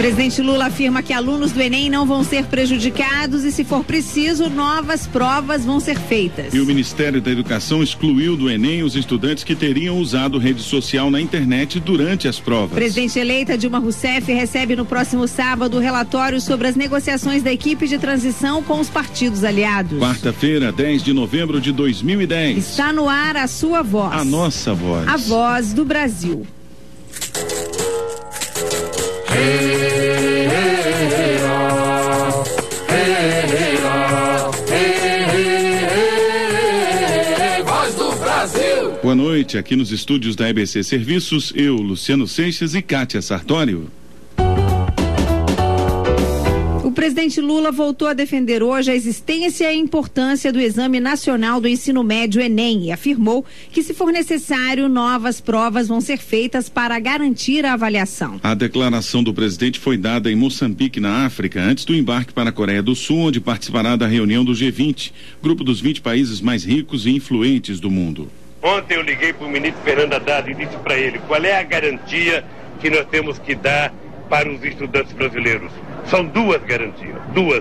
Presidente Lula afirma que alunos do Enem não vão ser prejudicados e, se for preciso, novas provas vão ser feitas. E o Ministério da Educação excluiu do Enem os estudantes que teriam usado rede social na internet durante as provas. Presidente eleita Dilma Rousseff recebe no próximo sábado o relatório sobre as negociações da equipe de transição com os partidos aliados. Quarta-feira, 10 de novembro de 2010. Está no ar a sua voz. A nossa voz. A voz do Brasil. Voz do Brasil. Boa noite, aqui nos estúdios da EBC Serviços, eu, Luciano Seixas e Kátia Sartório. O presidente Lula voltou a defender hoje a existência e a importância do Exame Nacional do Ensino Médio, Enem, e afirmou que, se for necessário, novas provas vão ser feitas para garantir a avaliação. A declaração do presidente foi dada em Moçambique, na África, antes do embarque para a Coreia do Sul, onde participará da reunião do G20, grupo dos 20 países mais ricos e influentes do mundo. Ontem eu liguei para o ministro Fernando Haddad e disse para ele qual é a garantia que nós temos que dar para os estudantes brasileiros. São duas garantias.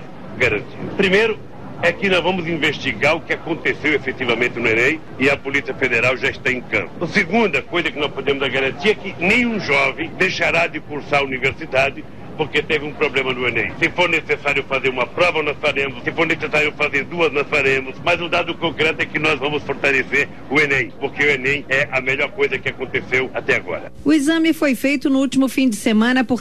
Primeiro, é que nós vamos investigar o que aconteceu efetivamente no Enem e a Polícia Federal já está em campo. A segunda coisa que nós podemos dar garantia é que nenhum jovem deixará de cursar a universidade porque teve um problema no Enem. Se for necessário fazer uma prova, nós faremos. Se for necessário fazer duas, nós faremos. Mas o dado concreto é que nós vamos fortalecer o Enem, porque o Enem é a melhor coisa que aconteceu até agora. O exame foi feito no último fim de semana por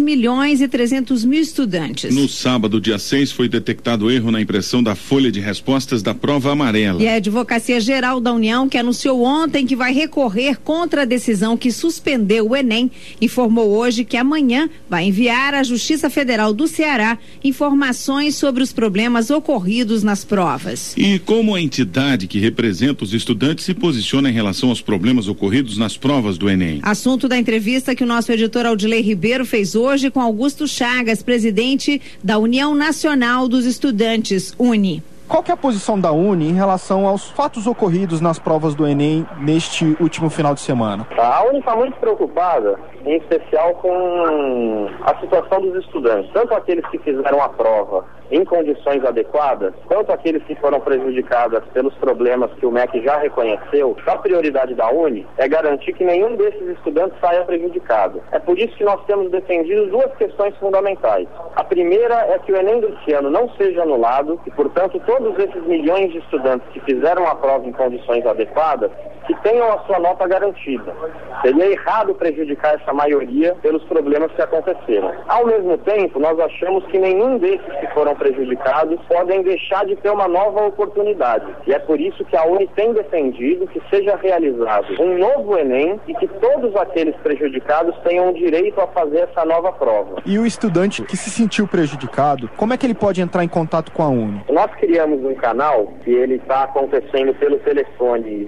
3.300.000 estudantes. No sábado, dia 6, foi detectado erro na impressão da folha de respostas da prova amarela. E a Advocacia Geral da União, que anunciou ontem que vai recorrer contra a decisão que suspendeu o Enem, informou hoje que amanhã vai enviar à Justiça Federal do Ceará informações sobre os problemas ocorridos nas provas. E como a entidade que representa os estudantes se posiciona em relação aos problemas ocorridos nas provas do Enem? Assunto da entrevista que o nosso editor Aldilei Ribeiro fez hoje com Augusto Chagas, presidente da União Nacional dos Estudantes, UNE. Qual que é a posição da UNE em relação aos fatos ocorridos nas provas do Enem neste último final de semana? A UNE está muito preocupada, em especial com a situação dos estudantes, tanto aqueles que fizeram a prova em condições adequadas, quanto aqueles que foram prejudicados pelos problemas que o MEC já reconheceu. A prioridade da UNE é garantir que nenhum desses estudantes saia prejudicado. É por isso que nós temos defendido duas questões fundamentais. A primeira é que o Enem desse ano não seja anulado e, portanto, todos esses milhões de estudantes que fizeram a prova em condições adequadas, que tenham a sua nota garantida. Seria errado prejudicar essa maioria pelos problemas que aconteceram. Ao mesmo tempo, nós achamos que nenhum desses que foram prejudicados podem deixar de ter uma nova oportunidade. E é por isso que a UNE tem defendido que seja realizado um novo Enem e que todos aqueles prejudicados tenham o direito a fazer essa nova prova. E o estudante que se sentiu prejudicado, como é que ele pode entrar em contato com a UNE? Nós criamos um canal que ele está acontecendo pelo telefone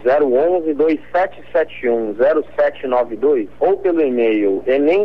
011-2771-0792 ou pelo e-mail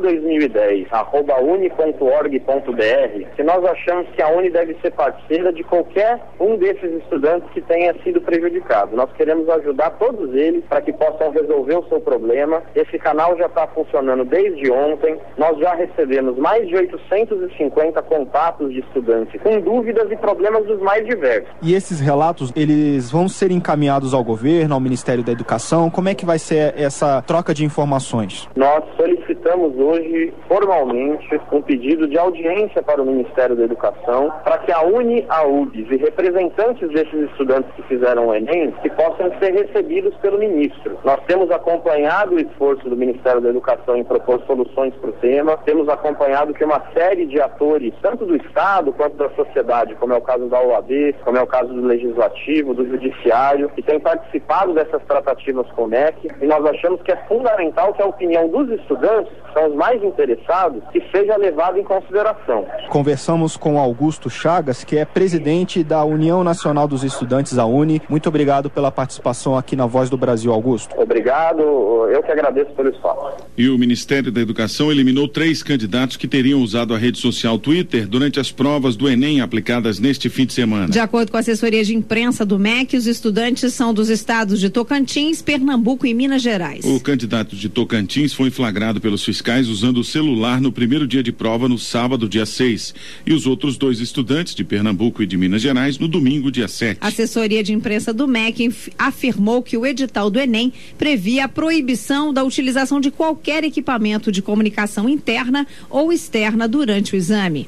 enem2010@uni.org.br, que nós achamos que a UNE deve ser parceira de qualquer um desses estudantes que tenha sido prejudicado. Nós queremos ajudar todos eles para que possam resolver o seu problema. Esse canal já está funcionando desde ontem. Nós já recebemos mais de 850 contatos de estudantes com dúvidas e problemas dos mais diversos. E esses relatos, eles vão ser encaminhados ao governo, ao Ministério da Educação? Como é que vai ser essa troca de informações? Nós solicitamos hoje, formalmente, um pedido de audiência para o Ministério da Educação, para que a UNE, a UBS e representantes desses estudantes que fizeram o Enem, que possam ser recebidos pelo ministro. Nós temos acompanhado o esforço do Ministério da Educação em propor soluções para o tema, temos acompanhado que uma série de atores, tanto do Estado quanto da sociedade, como é o caso da OAB, como é o caso do Legislativo, do Judiciário, que tem participado dessas tratativas com o MEC, e nós achamos que é fundamental que a opinião dos estudantes, que são os mais interessados, que seja levada em consideração. Conversamos com Augusto Chagas, que é presidente da União Nacional dos Estudantes, a UNE. Muito obrigado pela participação aqui na Voz do Brasil, Augusto. Obrigado, eu que agradeço pelo espaço. E o Ministério da Educação eliminou 3 candidatos que teriam usado a rede social Twitter durante as provas do Enem aplicadas neste fim de semana. De acordo com a assessoria de imprensa do MEC, os estudantes são dos estados de Tocantins, Pernambuco e Minas Gerais. O candidato de Tocantins foi flagrado pelo pelos fiscais usando o celular no primeiro dia de prova, no sábado, dia 6, e os outros 2 estudantes de Pernambuco e de Minas Gerais no domingo, dia 7. A assessoria de imprensa do MEC afirmou que o edital do Enem previa a proibição da utilização de qualquer equipamento de comunicação interna ou externa durante o exame.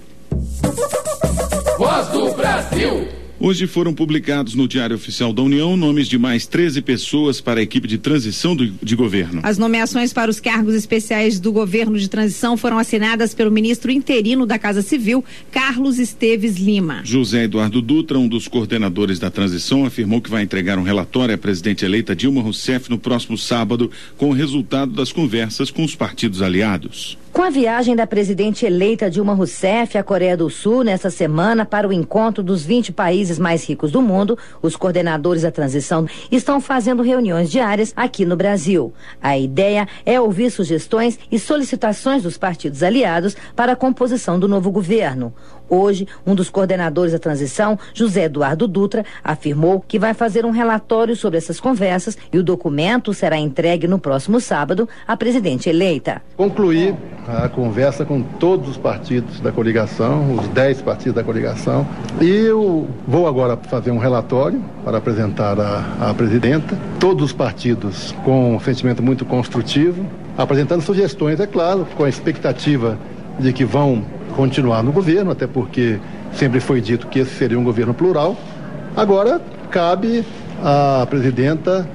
Voz do Brasil. Hoje foram publicados no Diário Oficial da União nomes de mais 13 pessoas para a equipe de transição de governo. As nomeações para os cargos especiais do governo de transição foram assinadas pelo ministro interino da Casa Civil, Carlos Esteves Lima. José Eduardo Dutra, um dos coordenadores da transição, afirmou que vai entregar um relatório à presidente eleita Dilma Rousseff no próximo sábado, com o resultado das conversas com os partidos aliados. Com a viagem da presidente eleita Dilma Rousseff à Coreia do Sul nesta semana para o encontro dos 20 países mais ricos do mundo, os coordenadores da transição estão fazendo reuniões diárias aqui no Brasil. A ideia é ouvir sugestões e solicitações dos partidos aliados para a composição do novo governo. Hoje, um dos coordenadores da transição, José Eduardo Dutra, afirmou que vai fazer um relatório sobre essas conversas e o documento será entregue no próximo sábado à presidente eleita. Concluir a conversa com todos os partidos da coligação, os 10 partidos da coligação, e eu vou agora fazer um relatório para apresentar à presidenta, todos os partidos com um sentimento muito construtivo, apresentando sugestões, é claro, com a expectativa de que vão continuar no governo, até porque sempre foi dito que esse seria um governo plural. Agora cabe à presidenta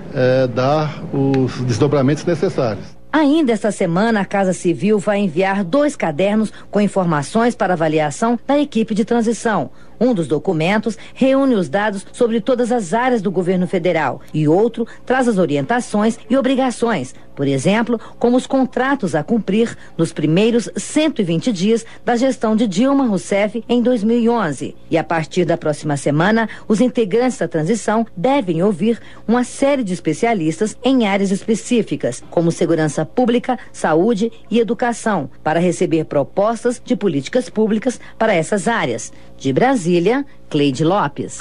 dar os desdobramentos necessários. Ainda esta semana, a Casa Civil vai enviar 2 cadernos com informações para avaliação da equipe de transição. Um dos documentos reúne os dados sobre todas as áreas do governo federal e outro traz as orientações e obrigações, por exemplo, como os contratos a cumprir nos primeiros 120 dias da gestão de Dilma Rousseff em 2011. E a partir da próxima semana, os integrantes da transição devem ouvir uma série de especialistas em áreas específicas, como segurança pública, saúde e educação, para receber propostas de políticas públicas para essas áreas. De Brasília, Cleide Lopes.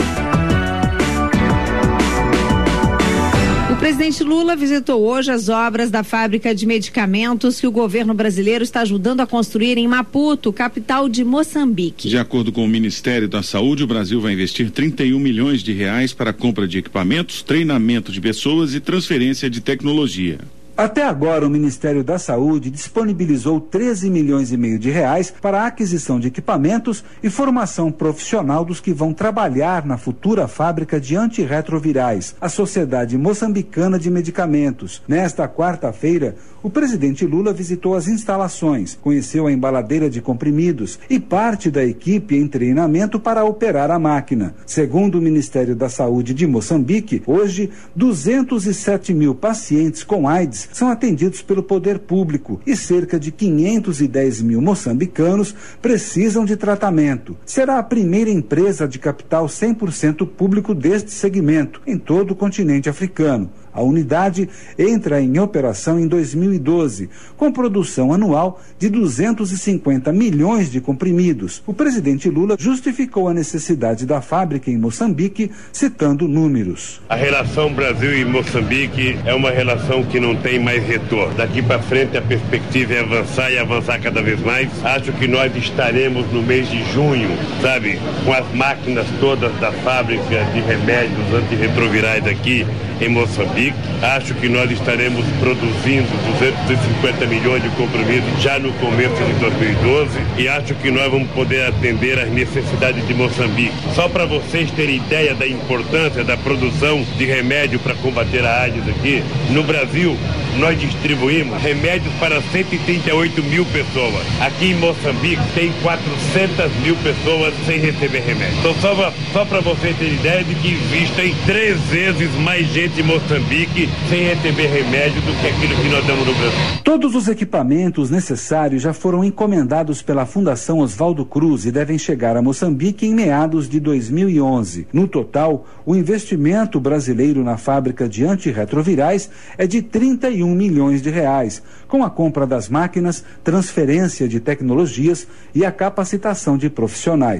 O presidente Lula visitou hoje as obras da fábrica de medicamentos que o governo brasileiro está ajudando a construir em Maputo, capital de Moçambique. De acordo com o Ministério da Saúde, o Brasil vai investir 31 milhões de reais para a compra de equipamentos, treinamento de pessoas e transferência de tecnologia. Até agora, o Ministério da Saúde disponibilizou 13 milhões e meio de reais para a aquisição de equipamentos e formação profissional dos que vão trabalhar na futura fábrica de antirretrovirais, a Sociedade Moçambicana de Medicamentos. Nesta quarta-feira, o presidente Lula visitou as instalações, conheceu a embaladeira de comprimidos e parte da equipe em treinamento para operar a máquina. Segundo o Ministério da Saúde de Moçambique, hoje, 207 mil pacientes com AIDS são atendidos pelo poder público e cerca de 510 mil moçambicanos precisam de tratamento. Será a primeira empresa de capital 100% público deste segmento em todo o continente africano. A unidade entra em operação em 2012, com produção anual de 250 milhões de comprimidos. O presidente Lula justificou a necessidade da fábrica em Moçambique, citando números. A relação Brasil e Moçambique é uma relação que não tem mais retorno. Daqui para frente a perspectiva é avançar e avançar cada vez mais. Acho que nós estaremos no mês de junho, sabe, com as máquinas todas da fábrica de remédios antirretrovirais aqui em Moçambique. Acho que nós estaremos produzindo 250 milhões de comprimidos já no começo de 2012 e acho que nós vamos poder atender às necessidades de Moçambique. Só para vocês terem ideia da importância da produção de remédio para combater a AIDS aqui, no Brasil nós distribuímos remédios para 138 mil pessoas. Aqui em Moçambique tem 400 mil pessoas sem receber remédio. Então só para vocês terem ideia de que existem 3 vezes mais gente em Moçambique sem receber remédio do que aquilo que nós damos no Brasil. Todos os equipamentos necessários já foram encomendados pela Fundação Oswaldo Cruz e devem chegar a Moçambique em meados de 2011. No total, o investimento brasileiro na fábrica de antirretrovirais é de 31 milhões de reais, com a compra das máquinas, transferência de tecnologias e a capacitação de profissionais.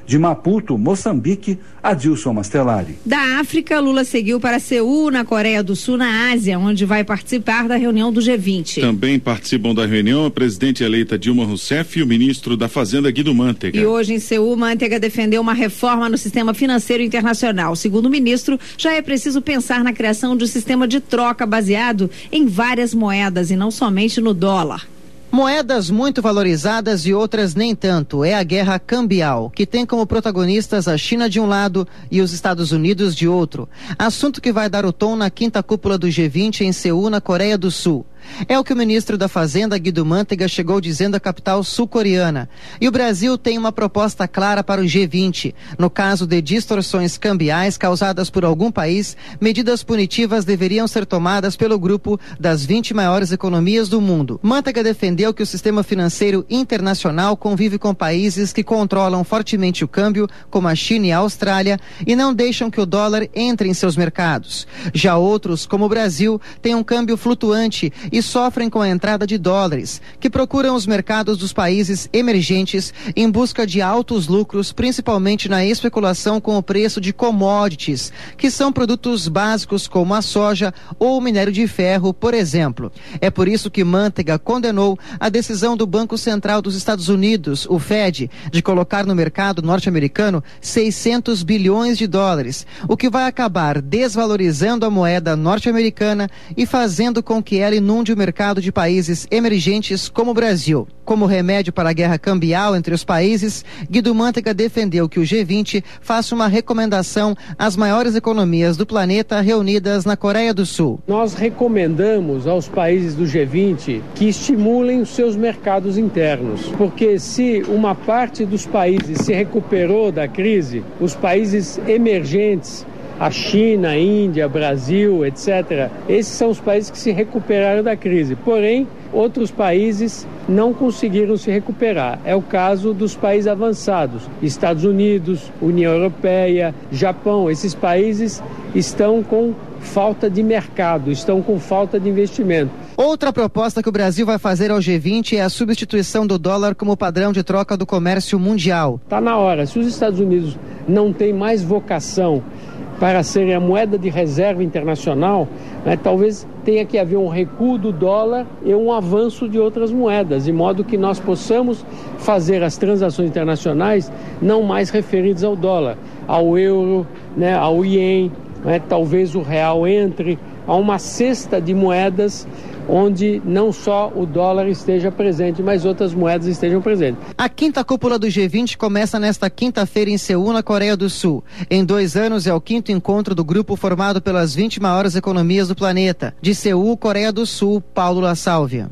De Maputo, Moçambique, Adilson Mastelari. Da África, Lula seguiu para Seul, na Coreia do Sul, na Ásia, onde vai participar da reunião do G20. Também participam da reunião a presidente eleita Dilma Rousseff e o ministro da Fazenda, Guido Mantega. E hoje em Seul, Mantega defendeu uma reforma no sistema financeiro internacional. Segundo o ministro, já é preciso pensar na criação de um sistema de troca baseado em várias moedas e não somente no dólar. Moedas muito valorizadas e outras nem tanto. É a guerra cambial, que tem como protagonistas a China de um lado e os Estados Unidos de outro. Assunto que vai dar o tom na 5ª cúpula do G20 em Seul, na Coreia do Sul. É o que o ministro da Fazenda, Guido Mantega, chegou dizendo à capital sul-coreana. E o Brasil tem uma proposta clara para o G20. No caso de distorções cambiais causadas por algum país, medidas punitivas deveriam ser tomadas pelo grupo das 20 maiores economias do mundo. Mantega defendeu que o sistema financeiro internacional convive com países que controlam fortemente o câmbio, como a China e a Austrália, e não deixam que o dólar entre em seus mercados. Já outros, como o Brasil, têm um câmbio flutuante e sofrem com a entrada de dólares, que procuram os mercados dos países emergentes em busca de altos lucros, principalmente na especulação com o preço de commodities, que são produtos básicos como a soja ou o minério de ferro, por exemplo. É por isso que Mantega condenou a decisão do Banco Central dos Estados Unidos, o Fed, de colocar no mercado norte-americano 600 bilhões de dólares, o que vai acabar desvalorizando a moeda norte-americana e fazendo com que ela inunde o mercado de países emergentes como o Brasil. Como remédio para a guerra cambial entre os países, Guido Mantega defendeu que o G20 faça uma recomendação às maiores economias do planeta reunidas na Coreia do Sul. Nós recomendamos aos países do G20 que estimulem os seus mercados internos, porque se uma parte dos países se recuperou da crise, os países emergentes, a China, a Índia, Brasil, etc. Esses são os países que se recuperaram da crise. Porém, outros países não conseguiram se recuperar. É o caso dos países avançados. Estados Unidos, União Europeia, Japão. Esses países estão com falta de mercado, estão com falta de investimento. Outra proposta que o Brasil vai fazer ao G20 é a substituição do dólar como padrão de troca do comércio mundial. Está na hora. Se os Estados Unidos não têm mais vocação para serem a moeda de reserva internacional, talvez tenha que haver um recuo do dólar e um avanço de outras moedas, de modo que nós possamos fazer as transações internacionais não mais referidas ao dólar, ao euro, ao ien, talvez o real entre, a uma cesta de moedas onde não só o dólar esteja presente, mas outras moedas estejam presentes. A 5ª cúpula do G20 começa nesta quinta-feira em Seul, na Coreia do Sul. Em 2 anos é o 5º encontro do grupo formado pelas 20 maiores economias do planeta. De Seul, Coreia do Sul, Paulo La Sálvia.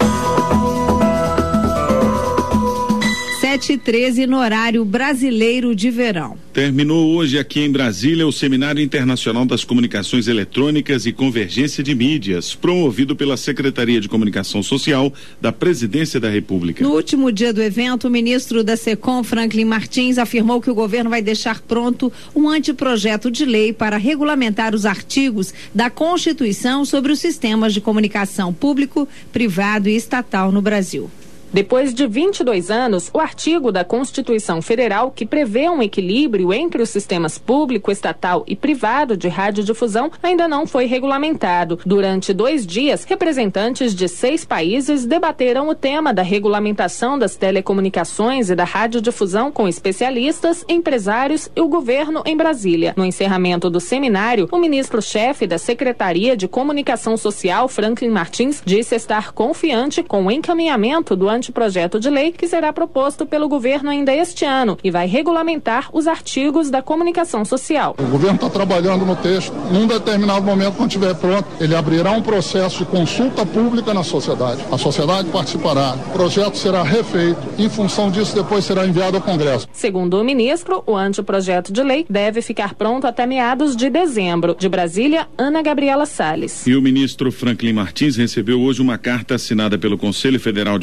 7h13 no horário brasileiro de verão. Terminou hoje aqui em Brasília o Seminário Internacional das Comunicações Eletrônicas e Convergência de Mídias, promovido pela Secretaria de Comunicação Social da Presidência da República. No último dia do evento, o ministro da SECOM, Franklin Martins, afirmou que o governo vai deixar pronto um anteprojeto de lei para regulamentar os artigos da Constituição sobre os sistemas de comunicação público, privado e estatal no Brasil. Depois de 22 anos, o artigo da Constituição Federal que prevê um equilíbrio entre os sistemas público, estatal e privado de radiodifusão ainda não foi regulamentado. Durante 2 dias, representantes de 6 países debateram o tema da regulamentação das telecomunicações e da radiodifusão com especialistas, empresários e o governo em Brasília. No encerramento do seminário, o ministro-chefe da Secretaria de Comunicação Social, Franklin Martins, disse estar confiante com o encaminhamento do anteprojeto de lei que será proposto pelo governo ainda este ano e vai regulamentar os artigos da comunicação social. O governo está trabalhando no texto. Num determinado momento, quando estiver pronto, ele abrirá um processo de consulta pública na sociedade. A sociedade participará. O projeto será refeito. Em função disso, depois será enviado ao Congresso. Segundo o ministro, o anteprojeto de lei deve ficar pronto até meados de dezembro. De Brasília, Ana Gabriela Salles. E o ministro Franklin Martins recebeu hoje uma carta assinada pelo Conselho Federal de Psicologia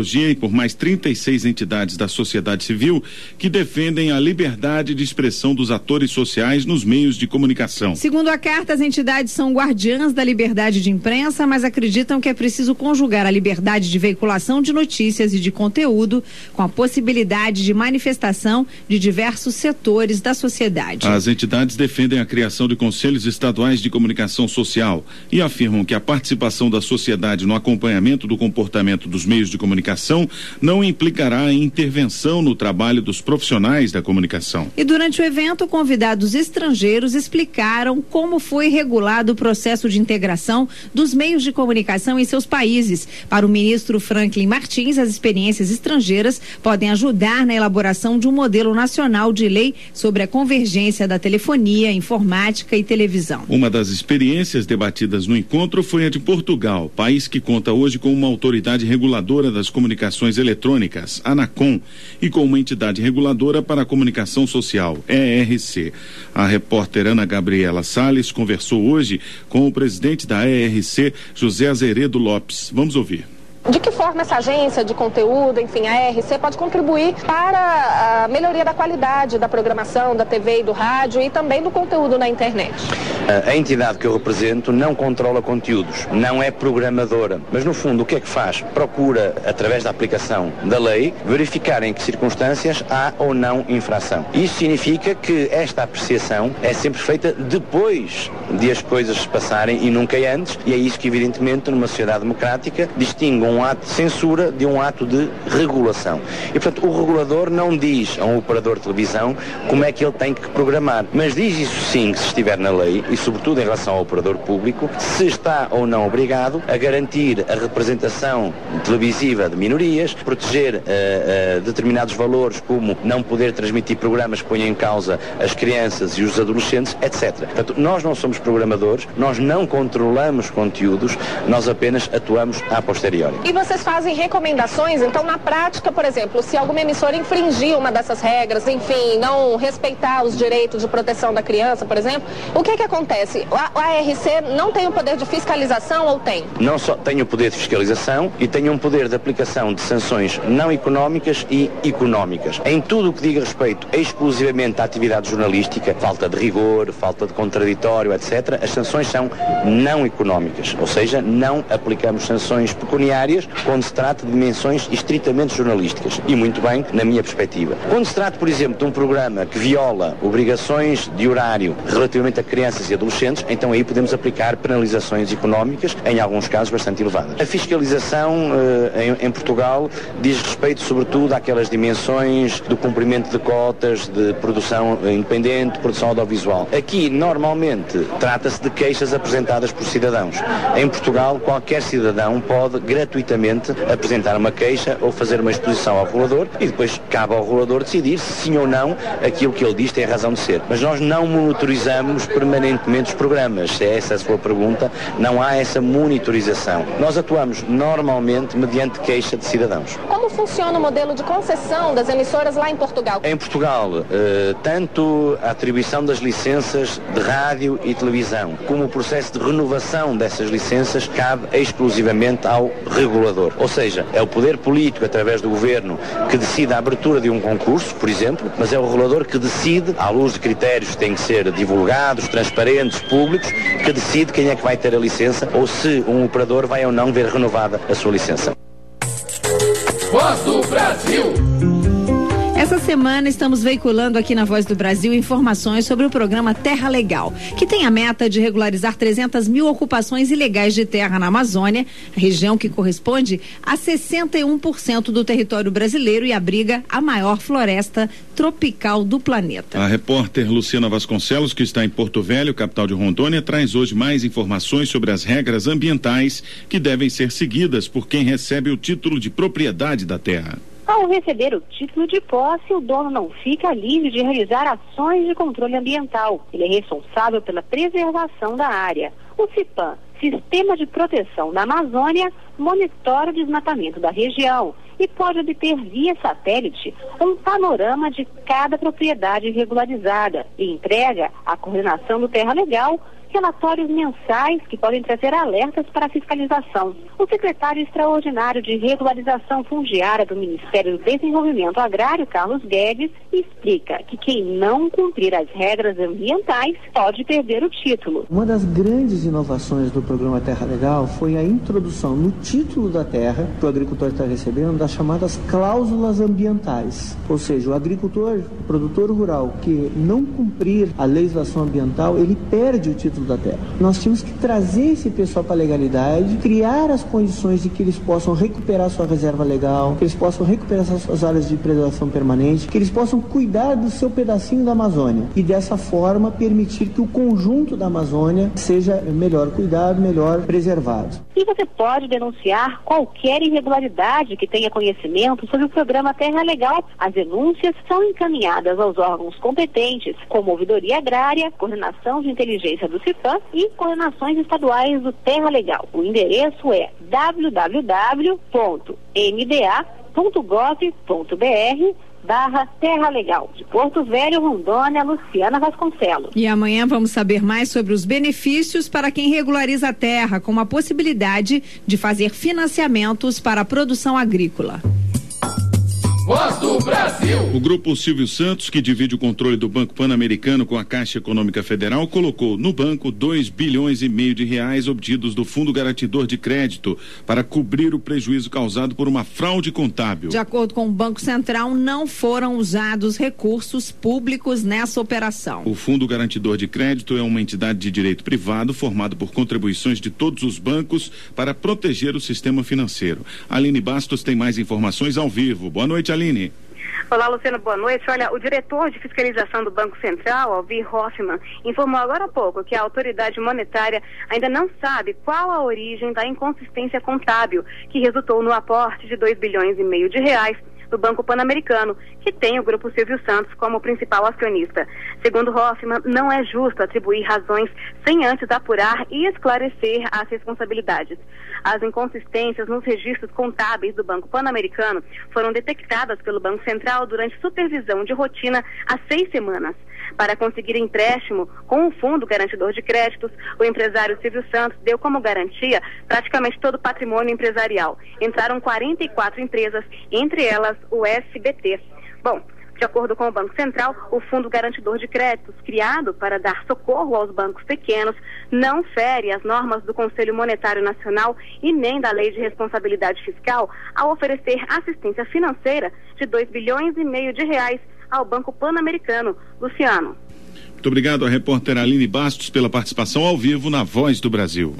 Tecnologia e por mais 36 entidades da sociedade civil que defendem a liberdade de expressão dos atores sociais nos meios de comunicação. Segundo a carta, as entidades são guardiãs da liberdade de imprensa, mas acreditam que é preciso conjugar a liberdade de veiculação de notícias e de conteúdo com a possibilidade de manifestação de diversos setores da sociedade. As entidades defendem a criação de conselhos estaduais de comunicação social e afirmam que a participação da sociedade no acompanhamento do comportamento dos meios de comunicação não implicará em intervenção no trabalho dos profissionais da comunicação. E durante o evento, convidados estrangeiros explicaram como foi regulado o processo de integração dos meios de comunicação em seus países. Para o ministro Franklin Martins, as experiências estrangeiras podem ajudar na elaboração de um modelo nacional de lei sobre a convergência da telefonia, informática e televisão. Uma das experiências debatidas no encontro foi a de Portugal, país que conta hoje com uma autoridade reguladora das comunicações eletrônicas, ANACOM, e com uma entidade reguladora para a comunicação social, ERC. A repórter Ana Gabriela Salles conversou hoje com o presidente da ERC, José Azeredo Lopes. Vamos ouvir. De que forma essa agência de conteúdo, enfim, a ERC, pode contribuir para a melhoria da qualidade da programação, da TV e do rádio e também do conteúdo na internet? A entidade que eu represento não controla conteúdos, não é programadora, mas no fundo o que é que faz? Procura, através da aplicação da lei, verificar em que circunstâncias há ou não infração. Isso significa que esta apreciação é sempre feita depois de as coisas se passarem e nunca antes, e é isso que evidentemente numa sociedade democrática distingue um ato de censura de um ato de regulação. E portanto o regulador não diz a um operador de televisão como é que ele tem que programar, mas diz isso sim que se estiver na lei e sobretudo em relação ao operador público, se está ou não obrigado a garantir a representação televisiva de minorias, proteger determinados valores como não poder transmitir programas que ponham em causa as crianças e os adolescentes, etc. Portanto, nós não somos programadores, nós não controlamos conteúdos, nós apenas atuamos a posteriori. E vocês fazem recomendações, então na prática, por exemplo, se alguma emissora infringir uma dessas regras, enfim, não respeitar os direitos de proteção da criança, por exemplo, o que acontece? A ARC não tem o poder de fiscalização ou tem? Não só tem o poder de fiscalização e tem um poder de aplicação de sanções não económicas e económicas. Em tudo o que diga respeito exclusivamente à atividade jornalística, falta de rigor, falta de contraditório, etc., as sanções são não económicas, ou seja, não aplicamos sanções pecuniárias quando se trata de dimensões estritamente jornalísticas. E muito bem, na minha perspectiva. Quando se trata, por exemplo, de um programa que viola obrigações de horário relativamente a crianças e adolescentes, então aí podemos aplicar penalizações económicas, em alguns casos bastante elevadas. A fiscalização em Portugal diz respeito sobretudo àquelas dimensões do cumprimento de cotas de produção independente, produção audiovisual. Aqui, normalmente, trata-se de queixas apresentadas por cidadãos. Em Portugal, qualquer cidadão pode gratuitamente apresentar uma queixa ou fazer uma exposição ao regulador e depois cabe ao regulador decidir se sim ou não aquilo que ele diz tem razão de ser. Mas nós não monitorizamos permanentemente os programas, se é essa a sua pergunta, não há essa monitorização. Nós atuamos normalmente mediante queixa de cidadãos. Como funciona o modelo de concessão das emissoras lá em Portugal? Em Portugal, tanto a atribuição das licenças de rádio e televisão, como o processo de renovação dessas licenças cabe exclusivamente ao regulador. Ou seja, é o poder político, através do governo, que decide a abertura de um concurso, por exemplo, mas é o regulador que decide, à luz de critérios que têm que ser divulgados, transparentes, públicos, que decide quem é que vai ter a licença ou se um operador vai ou não ver renovada a sua licença. Voz do Brasil. Essa semana estamos veiculando aqui na Voz do Brasil informações sobre o programa Terra Legal, que tem a meta de regularizar 300 mil ocupações ilegais de terra na Amazônia, região que corresponde a 61% do território brasileiro e abriga a maior floresta tropical do planeta. A repórter Luciana Vasconcelos, que está em Porto Velho, capital de Rondônia, traz hoje mais informações sobre as regras ambientais que devem ser seguidas por quem recebe o título de propriedade da terra. Ao receber o título de posse, o dono não fica livre de realizar ações de controle ambiental. Ele é responsável pela preservação da área. O CIPAM, Sistema de Proteção da Amazônia, monitora o desmatamento da região e pode obter via satélite um panorama de cada propriedade regularizada e entrega à coordenação do Terra Legal relatórios mensais que podem trazer alertas para a fiscalização. O secretário extraordinário de regularização fundiária do Ministério do Desenvolvimento Agrário, Carlos Guedes, explica que quem não cumprir as regras ambientais pode perder o título. Uma das grandes inovações do programa Terra Legal foi a introdução no título da terra que o agricultor está recebendo das chamadas cláusulas ambientais. Ou seja, o agricultor, o produtor rural que não cumprir a legislação ambiental, ele perde o título da terra. Nós tínhamos que trazer esse pessoal para a legalidade, criar as condições de que eles possam recuperar sua reserva legal, que eles possam recuperar suas áreas de preservação permanente, que eles possam cuidar do seu pedacinho da Amazônia e dessa forma permitir que o conjunto da Amazônia seja melhor cuidado, melhor preservado. E você pode denunciar qualquer irregularidade que tenha conhecimento sobre o programa Terra Legal. As denúncias são encaminhadas aos órgãos competentes, como Ouvidoria Agrária, Coordenação de Inteligência do CIPAM e coordenações estaduais do Terra Legal. O endereço é www.mda.gov.br/Terra Legal. De Porto Velho, Rondônia, Luciana Vasconcelos. E amanhã vamos saber mais sobre os benefícios para quem regulariza a terra, com a possibilidade de fazer financiamentos para a produção agrícola. Voz do Brasil. O grupo Silvio Santos, que divide o controle do Banco Pan-Americano com a Caixa Econômica Federal, colocou no banco 2,5 bilhões de reais obtidos do Fundo Garantidor de Crédito para cobrir o prejuízo causado por uma fraude contábil. De acordo com o Banco Central, não foram usados recursos públicos nessa operação. O Fundo Garantidor de Crédito é uma entidade de direito privado formado por contribuições de todos os bancos para proteger o sistema financeiro. Aline Bastos tem mais informações ao vivo. Boa noite, Aline. Olá, Luciano, boa noite. Olha, o diretor de fiscalização do Banco Central, Alvir Hoffmann, informou agora há pouco que a autoridade monetária ainda não sabe qual a origem da inconsistência contábil que resultou no aporte de 2,5 bilhões de reais do Banco Pan-Americano, que tem o Grupo Silvio Santos como principal acionista. Segundo Hoffmann, não é justo atribuir razões sem antes apurar e esclarecer as responsabilidades. As inconsistências nos registros contábeis do Banco Pan-Americano foram detectadas pelo Banco Central durante supervisão de rotina há 6 semanas. Para conseguir empréstimo com o Fundo Garantidor de Créditos, o empresário Silvio Santos deu como garantia praticamente todo o patrimônio empresarial. Entraram 44 empresas, entre elas o SBT. Bom, de acordo com o Banco Central, o Fundo Garantidor de Créditos, criado para dar socorro aos bancos pequenos, não fere as normas do Conselho Monetário Nacional e nem da Lei de Responsabilidade Fiscal ao oferecer assistência financeira de 2,5 bilhões de reais ao Banco Pan-Americano. Luciano. Muito obrigado à repórter Aline Bastos pela participação ao vivo na Voz do Brasil.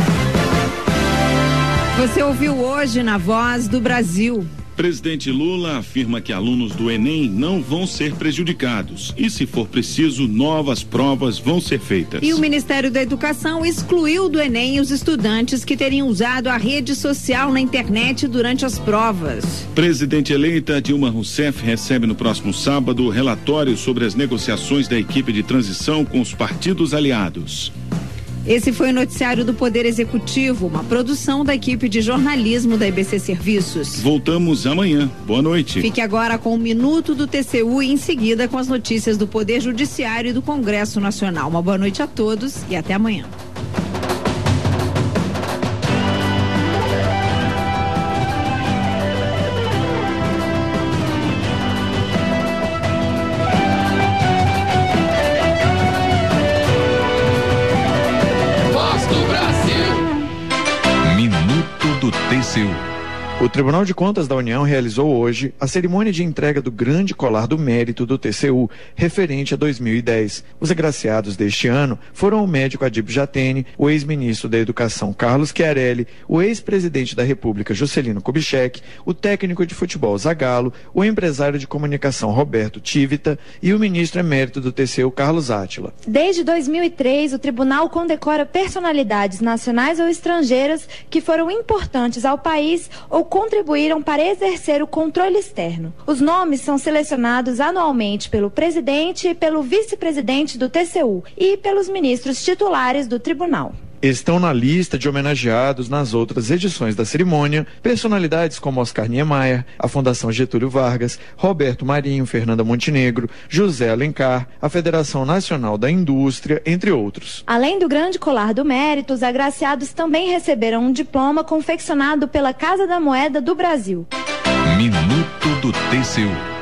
Você ouviu hoje na Voz do Brasil. Presidente Lula afirma que alunos do Enem não vão ser prejudicados e, se for preciso, novas provas vão ser feitas. E o Ministério da Educação excluiu do Enem os estudantes que teriam usado a rede social na internet durante as provas. Presidente eleita Dilma Rousseff recebe no próximo sábado o relatório sobre as negociações da equipe de transição com os partidos aliados. Esse foi o noticiário do Poder Executivo, uma produção da equipe de jornalismo da IBC Serviços. Voltamos amanhã. Boa noite. Fique agora com o Minuto do TCU e em seguida com as notícias do Poder Judiciário e do Congresso Nacional. Uma boa noite a todos e até amanhã. O Tribunal de Contas da União realizou hoje a cerimônia de entrega do Grande Colar do Mérito do TCU, referente a 2010. Os agraciados deste ano foram o médico Adib Jatene, o ex-ministro da Educação Carlos Chiarelli, o ex-presidente da República Juscelino Kubitschek, o técnico de futebol Zagallo, o empresário de comunicação Roberto Tivita e o ministro emérito do TCU Carlos Átila. Desde 2003, o tribunal condecora personalidades nacionais ou estrangeiras que foram importantes ao país ou contribuíram para exercer o controle externo. Os nomes são selecionados anualmente pelo presidente e pelo vice-presidente do TCU e pelos ministros titulares do tribunal. Estão na lista de homenageados nas outras edições da cerimônia personalidades como Oscar Niemeyer, a Fundação Getúlio Vargas, Roberto Marinho, Fernanda Montenegro, José Alencar, a Federação Nacional da Indústria, entre outros. Além do grande colar do mérito, os agraciados também receberam um diploma confeccionado pela Casa da Moeda do Brasil. Minuto do TCU.